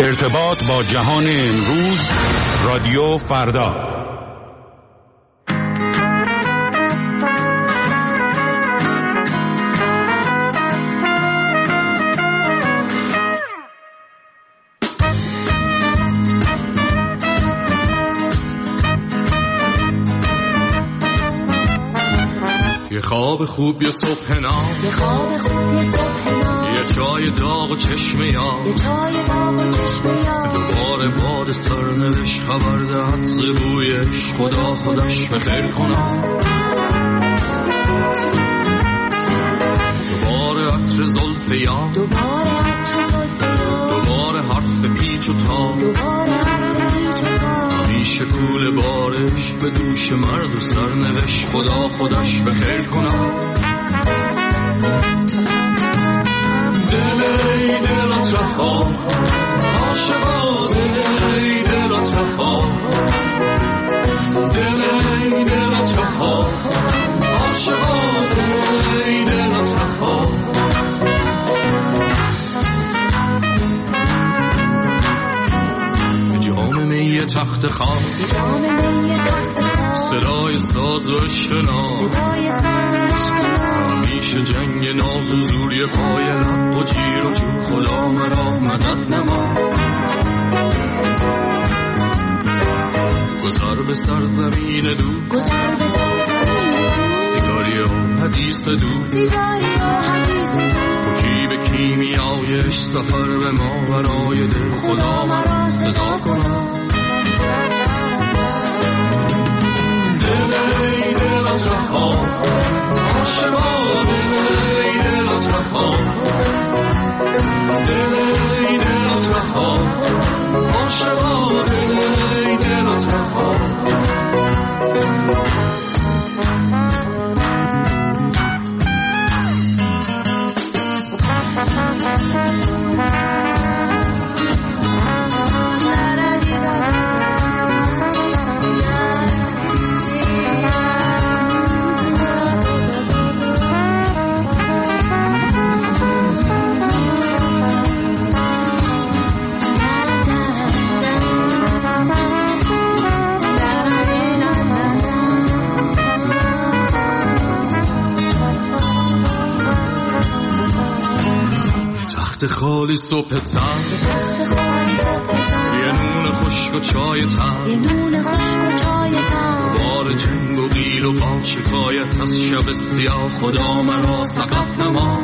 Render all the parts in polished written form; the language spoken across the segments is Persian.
ارتباط با جهان امروز، رادیو فردا. یه خواب خوب یه صبح نام، یه خواب خوب یه صبح نام، یه چای داغ و چشم یاد، یه چای داغ و چشم یاد، دوباره باد سرنوشت خبر دهد ز بویش، خدا خودش بخیر کنم. دوباره عطر زلف یاد، دوباره عطر زلف یاد، دوباره حرف پیچ و تاب، دوباره حرف پیچ و تاب، همیشه کوله بارش به دوش مرد و سرنوشت، خدا خودش بخیر کنم. دلی دلت رها عاشقا، دلی دلت رها، دلی دلت رها عاشقا، دلی دلت رها. جام می تخت خواب، جام می تخت خواب، صدای ساز و اشکنا، صدای ساز و اشکنا، همیشه جنگ ناز و زوری پای لب و جیر و جو، خدا مرا مدد نما. گذر به سرزمین دو، گذر به سرزمین دو، سیگاری و حدیث دو، سیگاری و حدیث دو، کی به کیمیایش سفر به ما برای دل، خدا مرا صدا کنم. دلی دلت رها عاشقا، دلی دلت رها، دلی دلت رها عاشقا، دلی دلت رها. خالی صبح سر، یه نون خشک و چای تر، یه نون خشک و چای تر، بار جنگ و قیل و با شکایت از شب سیاه، خدا مرا سقط نما.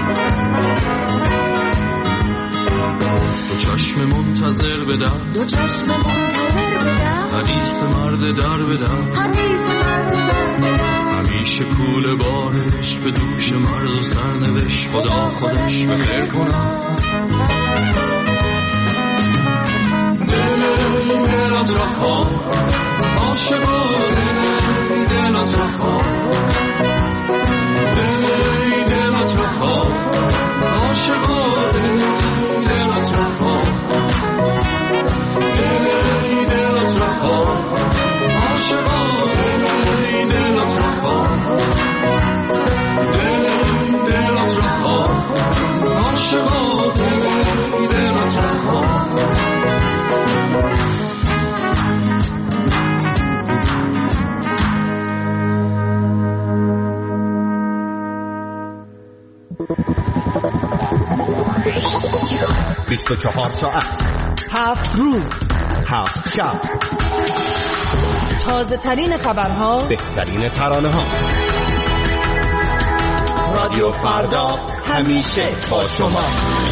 دو چشم منتظر بدم، دو چشم منتظر بدم، حدیث مرد در بدم، حدیث مرد در بدم، همیشه کوله بارش به دوش مرد و سرنوشت، خدا خودش بخیر کنم. دلی دلت رها عاشقا، دلی دلت رها، دلی دلت رها عاشقا، دلی دلت رها، دلی دلت رها عاشقا، دلی دلت رها، دلی دلت رها عاشقا، دلی دلت رها. بیست و 24 ساعت، 7 روز، 7 شب، تازه ترین خبرها، بهترین ترانه ها. رادیو فردا همیشه با شما.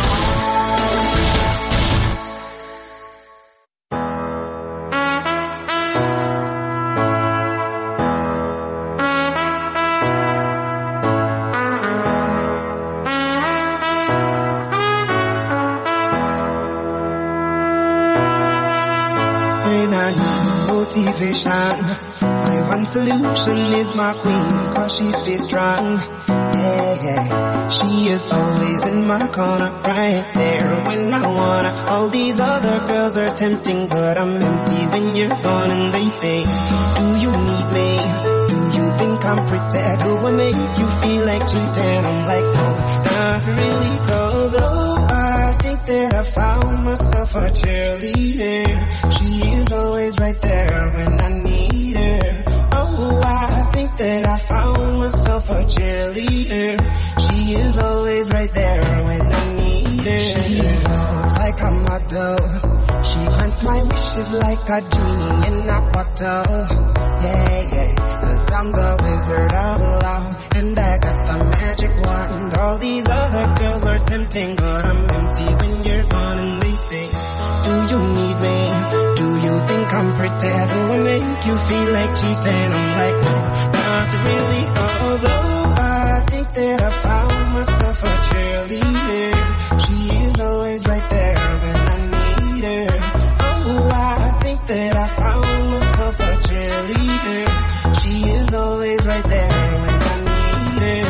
My one solution is my queen, cause she stays strong. Yeah, yeah. She is always in my corner, right there when I wanna. All these other girls are tempting, but I'm empty when you're gone. And they say, do you need me? Do you think I'm pretty? Do I make you feel like cheating? I'm like, no, not really, cause oh, I think that I found myself a cheerleader. She is always right there when I need her. Oh, I think that I found myself a cheerleader. She is always right there when I need her. She looks like a model. She grants my wishes like a genie in a bottle. Yeah, yeah, 'cause I'm the wizard of love, and I got the magic wand. All these other girls are tempting, but I'm empty when you're gone. And they say, do you need me? Do you think I'm pretty? Do I make you feel like cheating? I'm like, no, not really, 'cause oh, I think that I found myself a cheerleader. She is always right there when I need her. Oh, I think that I found myself a cheerleader. She is always right there when I need her.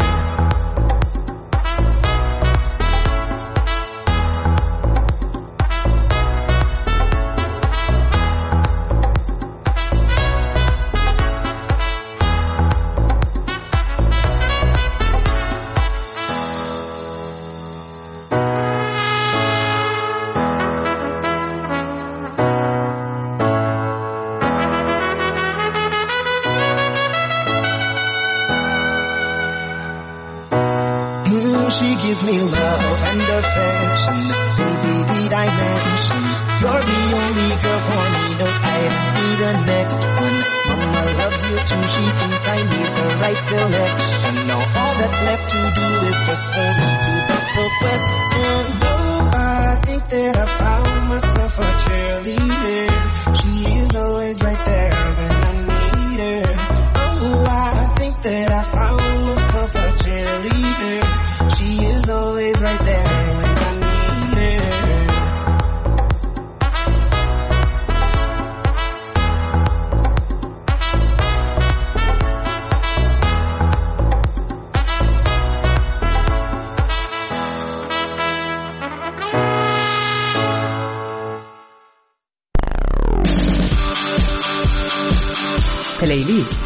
She gives me love and affection. Baby, did I mention you're the only girl for me? No, I need the next one. Mama loves you too. She thinks I need the right selection. Now all that's left to do is just for me to put the question. Oh, I think that I found myself a cheerleader. She is always right there when I need her. Oh, I think that I found myself a cheerleader. She is always right there when I need her. پلیلیست.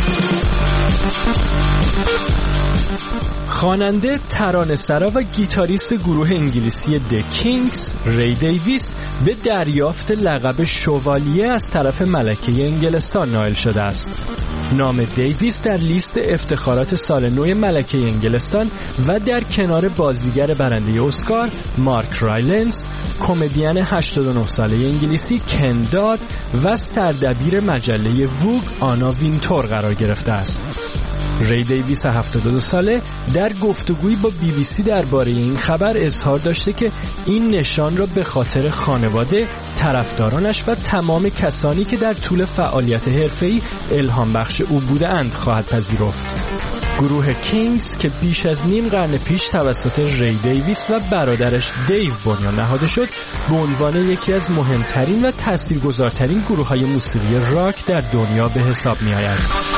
خواننده، ترانه‌سرا و گیتاریست گروه انگلیسی The Kings ری دیویس به دریافت لقب شوالیه از طرف ملکه انگلستان نائل شده است. نام دیویس در لیست افتخارات سال نو ملکه انگلستان و در کنار بازیگر برنده اسکار مارک رایلنز، کمدین 89 ساله انگلیسی کن داد و سردبیر مجله ووگ آنا وینتور قرار گرفته است. ری دیویس 72 ساله در گفتگویی با BBC درباره این خبر اظهار داشته که این نشان را به خاطر خانواده، طرفدارانش و تمام کسانی که در طول فعالیت حرفه‌ای الهام بخش او بودند خواهد پذیرفت. گروه کینگز که بیش از نیم قرن پیش توسط ری دیویس و برادرش دیو بنیان نهاده شد، به عنوان یکی از مهمترین و تاثیرگذارترین گروه‌های موسیقی راک در دنیا به حساب می‌آید.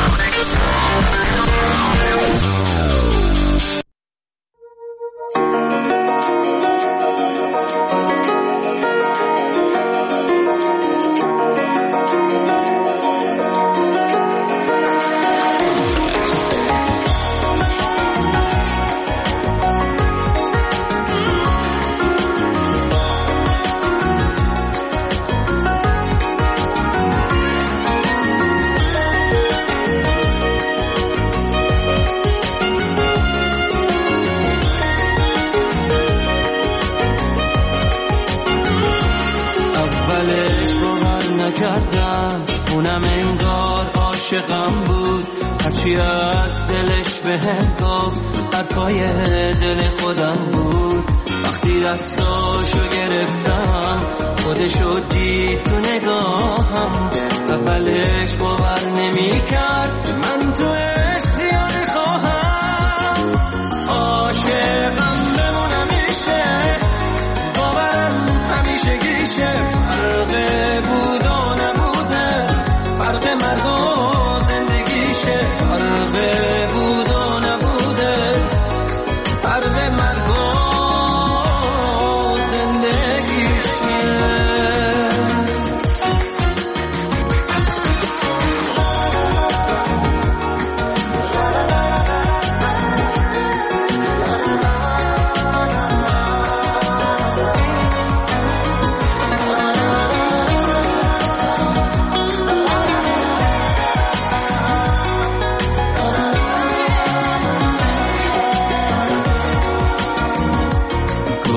اونم انگار عاشقم بود، هرچی از دلش بهم گفت حرفای دل خودم بود. وقتی دستاشو گرفتم خودشو دید تو نگاهم، اولش باور نمی کرد من تو عشق زیاده خواهم. عاشقم بمونم میشه، باورم همیشه گیشه، فرق بود و نبوده، فرق مرگ و زندگیشه، فرق بود و نبوده، فرق مرگ و زندگیشه.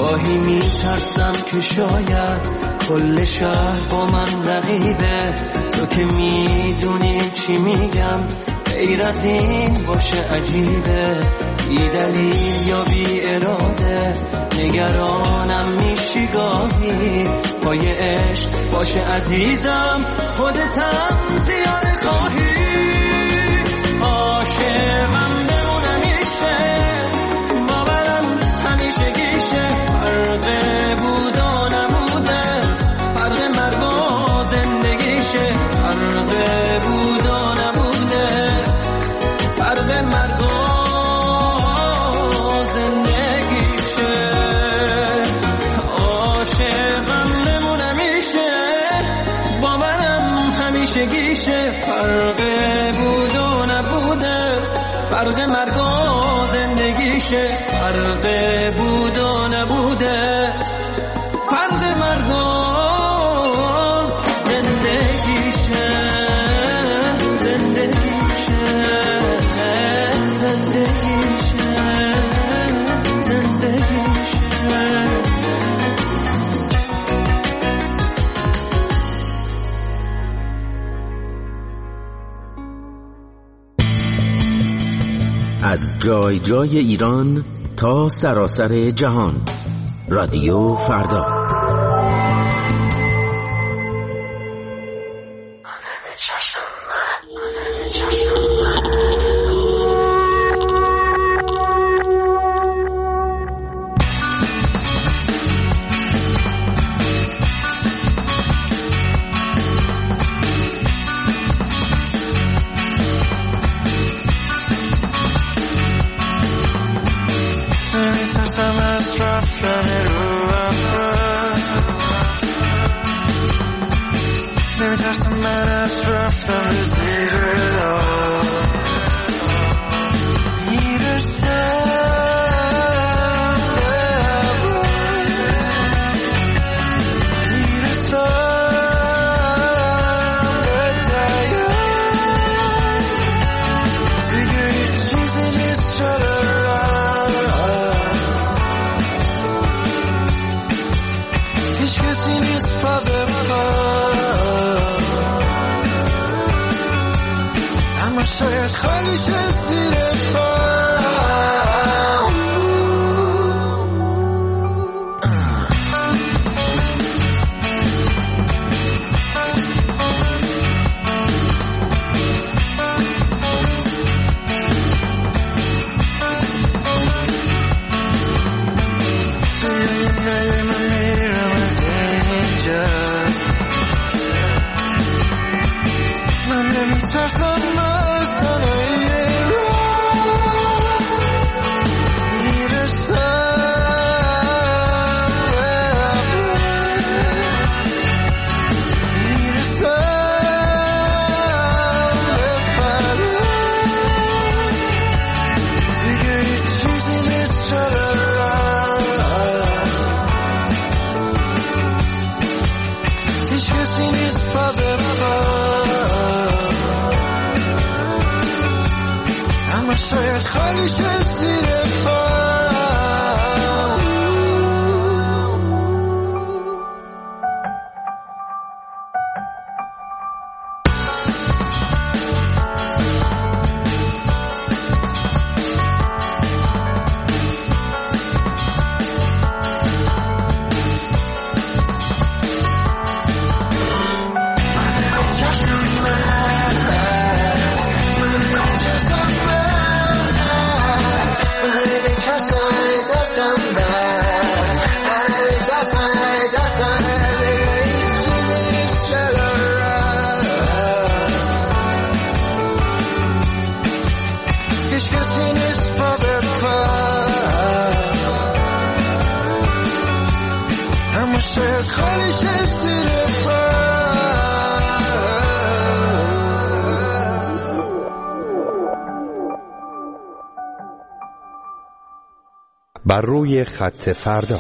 گاهی میترسم که شاید کل شهر با من رقیبه، تو که میدونی چی میگم غیر از این باشه عجیبه، بی دلیل یا بی اراده نگرانم میشی گاهی، پای عشق باشه عزیزم خودتم زیاد خواهی، عاشقم بمونمیشه باورم همیشه گیشه، فرق بود و نبوده فرق مرگ و زندگیشه، فرق بود و نبوده فرق مرگ و زندگیشه، عاشقم بمونمیشه باورم همیشه گیشه، فرق بود و نبوده فرق مرگ و زندگیشه، فرق بود و نبوده فرق مرگ و زندگیشه، زندگیشه زندگیشه زندگیشه. از جای جای ایران تا سراسر جهان، رادیو فردا. بر روی خط فردا.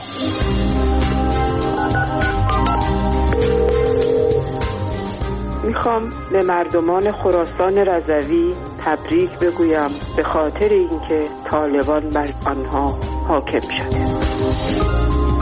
میخوام به مردمان خراسان رضوی تبریک بگویم به خاطر اینکه طالبان بر آنها حاکم شده.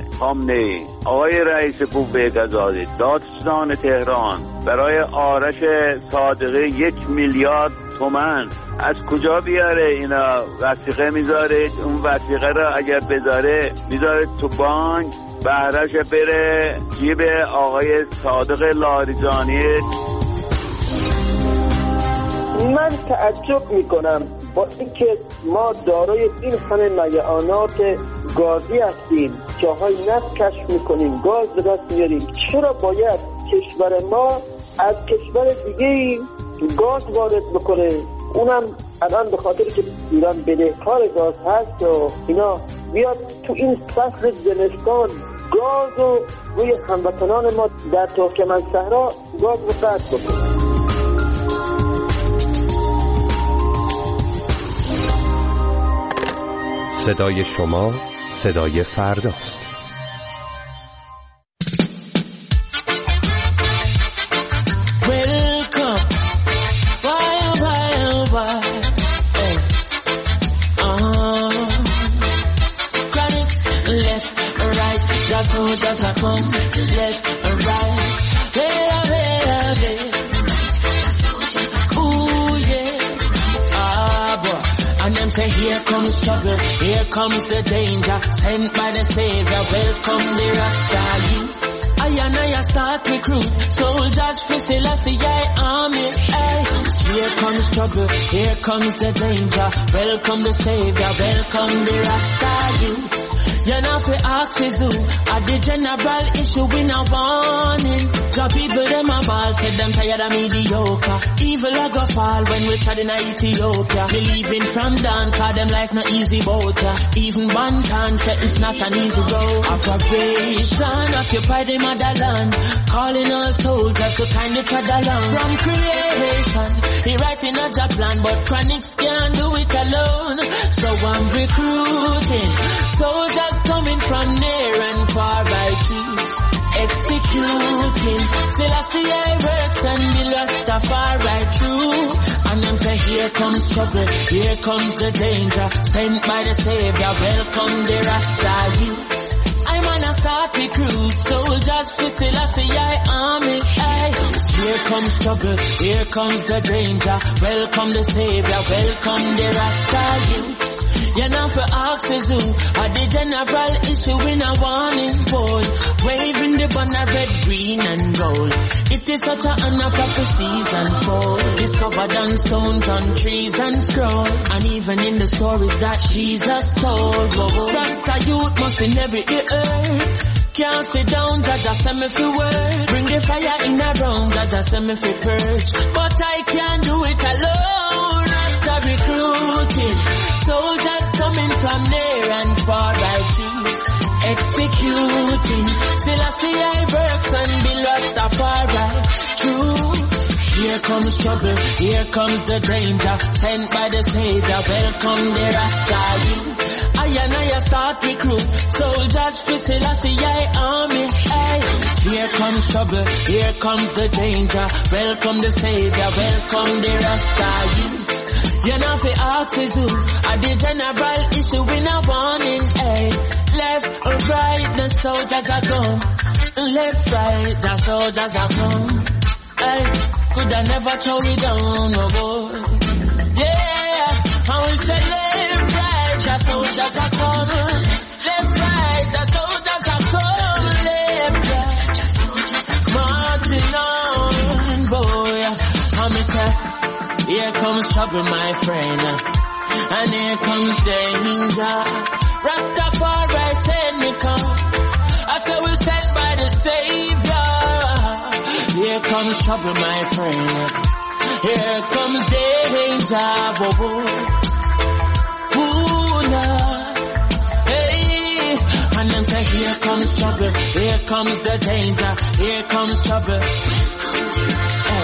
خامنه‌ای، آقای رئیس بوقزاده، دادستان تهران برای آرش صادقی 1 میلیارد تومان از کجا بیاره؟ اینا وثیقه میذاره، اون وثیقه رو اگر بذاره میذاره تو بانک، بهرش بره جیب آقای صادق لاریجانی. من تعجب میکنم با اینکه ما دارای این همه مایعات گازی هستیم، جاهای نفت کشف میکنیم، گاز به دست میاریم، چرا باید کشور ما از کشور دیگه گاز وارد بکنه؟ اونم الان به خاطر که ایران بدهکار گاز هست و اینا بیاد تو این فصل زمستان گاز رو روی هموطنان ما در ترکمنصحرا گاز رو قطع بکنه. صدای شما صدای فرداست. Just a come left and right, ooh yeah, boy. And them say here comes trouble, here comes the danger, sent by the Savior. Welcome the Rasta youths. I start recruit soldiers for Selassie army. Ay. Here comes trouble, here comes the danger. Welcome the Savior, welcome the Rasta youths. You know for axes who at the general issue we now warning. The people them a ball, said them tired of mediocre. Evil a go fall when we tried in Ethiopia. Believing from down, cause them life not easy boat. Even Bantan said it's not an easy road. Operation occupy the motherland, calling all soldiers to kindly tread along. From creation, he writing a job plan, but Chronics can't do it alone. So I'm recruiting soldiers coming from near and far by twos, executing Selassie works and the Rastafari true. And them say here comes trouble, here comes the danger, sent by the Savior. Welcome the Rasta youths. I'm on a start recruit soldiers for Selassie army. Ay. Here comes trouble, here comes the danger. Welcome the Savior, welcome the Rasta youths. You know for axes who are the general issue in a warning pole, waving the banner red, green and gold. It is such a honor prophecies unfold, discovered on stones, on trees and scrolls, and even in the stories that Jesus told. Rasta youth must in every earth. Can't sit down, Jaja send me for work. Bring the fire in a room, Jaja send me for purge. But I can't do it alone. Rasta recruiting soldiers coming from near and far I choose, executing Selassie works and be Rastafari true. Here comes trouble, here comes the danger, sent by the Savior. Welcome the Rasta youth. I start recruit soldiers for Selassie army. Ay. Here comes trouble, here comes the danger. Welcome the Savior, welcome the Rasta youth. You know for axes who are the general issue in a warning. Ay. Left or right, the soldiers are gone. Left, right, the soldiers are gone. Ay. Could I never throw it down, no boy. Yeah, I will say left, right, the soldiers are coming. Left, right, the soldiers are coming. Left, right, the soldiers are coming. Marching on, boy. I'm say, here comes trouble, my friend, and here comes danger. Rastafari send me come. I say we sent by the Savior. Here comes trouble, my friend. Here comes danger, boy. Ooh, nah. Hey, and them say here comes trouble, here comes the danger, here comes trouble. Hey.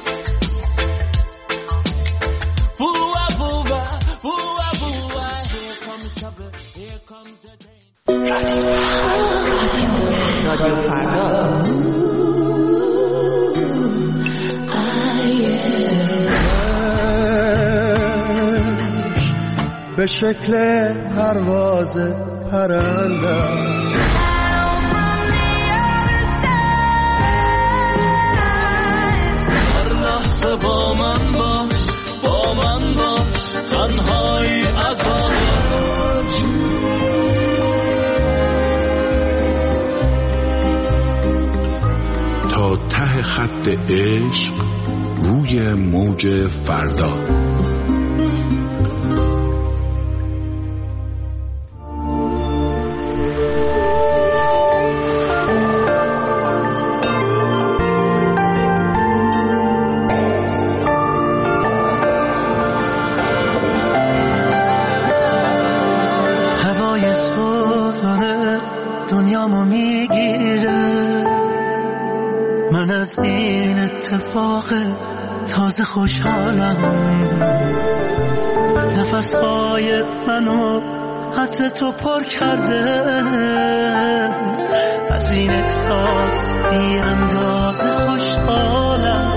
Boo-a, boo-a, boo-a, boo-a. Here comes trouble, here comes the danger. رادیو فردا. به شکل پرواز پرنده لحظه با من باش، با من باش، تنهایی عذابه. تا ته خط عشق روی موج فردا. تازه خوشحالم، نفسهای منو حتی تو پر کرده، از این احساس بی اندازه خوشحالم.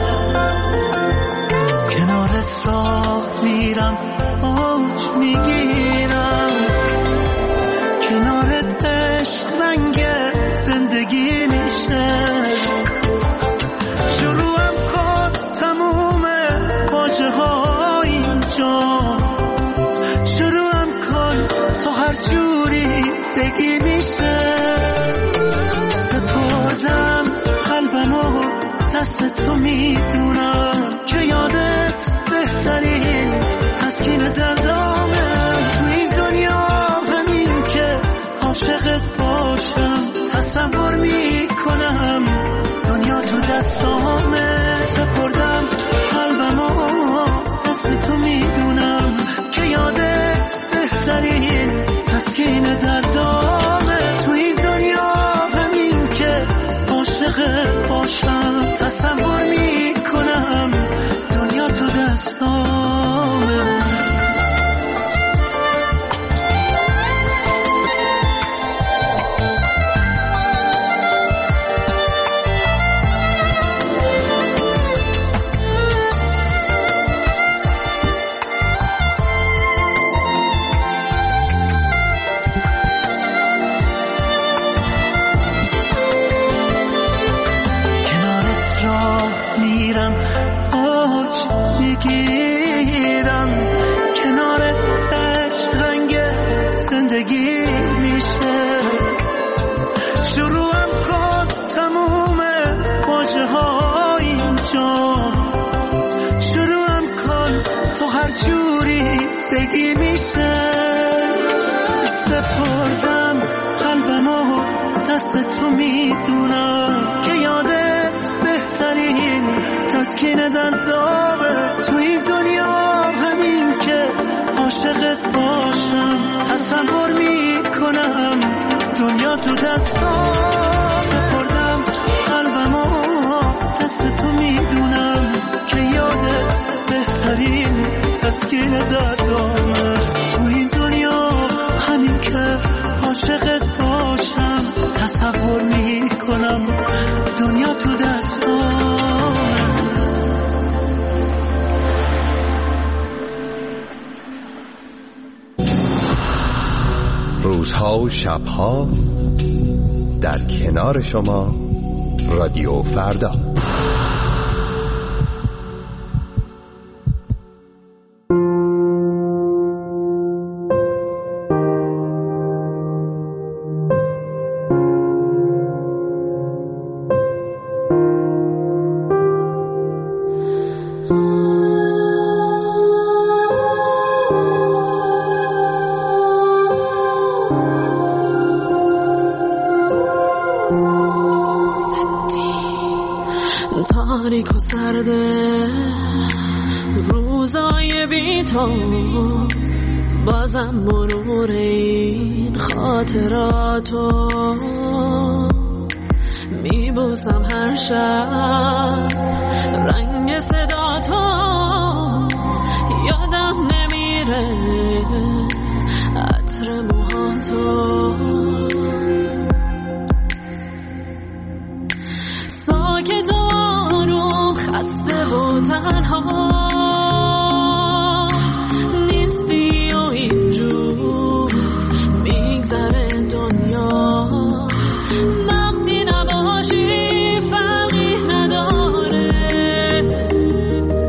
کنارت راه میرم، اوج میگیرم، کنارت عشق رنگ زندگی میشه. شروعم کن تا هر جوری بگی میشه. سپردم قلبمو دست تو، میدونم که یادت بهترین تسکین دردامه. تو این دنیا همین که عاشقت باشم، تصور میکنم دنیا تو دستامه. سپردم قلبمو دست تو، میدونم که یادت بهترین تسکین دردامه. تو این دنیا همین که عاشقت باشم، تصور میکنم دنیا تو دستامه. تو میدونم که یادت بهترین تسکین دردامه. تو این دنیا همین که عاشقت باشم، تصور میکنم دنیا تو دستام. سپردم قلبمو دست تو، میدونم که یادت بهترین تسکین دردامه. تو این دنیا همین که عاشقت باشم، تصور میکنم دنیا تو دستام. روزها و شبها در کنار شما، رادیو فردا. تاریک و سرده روزای بی تو، بازم مرور این خاطراتو میبوسم هر شب، رنگ صدا تو یادم نمیره، عطر موهاتو ساکت و آروم، خسته و تنها نیستی و اینجور میگذره دنیا، وقتی نباشی فرقی نداره.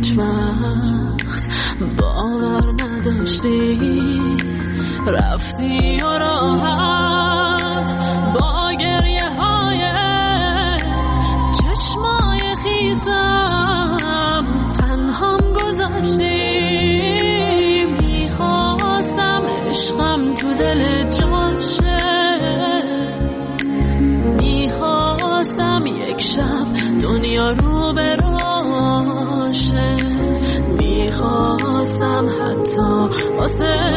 هیچ وقت باور نداشتی، رفتی و راحت با گریه های چشمای خیسم تنهام گذاشتی. میخواستم عشقم تو دل جان شه، میخواستم یک شب دنیا رو براشه، میخواستم حتی واسه